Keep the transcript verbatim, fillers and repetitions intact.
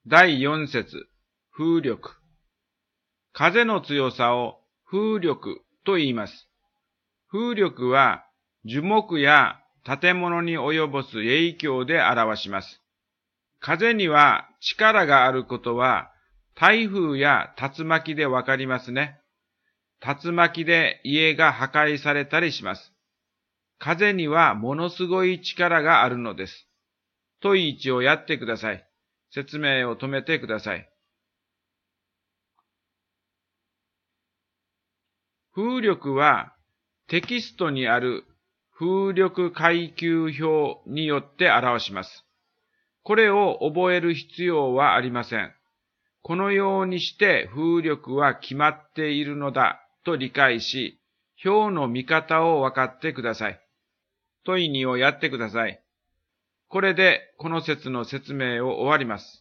だいよん節、風力。風の強さを風力と言います。風力は樹木や建物に及ぼす影響で表します。風には力があることは台風や竜巻でわかりますね。竜巻で家が破壊されたりします。風にはものすごい力があるのです。と一応やってください。説明を止めてください。風力はテキストにある風力階級表によって表します。これを覚える必要はありません。このようにして風力は決まっているのだと理解し、表の見方を分かってください。問いにをやってください。これでこの説の説明を終わります。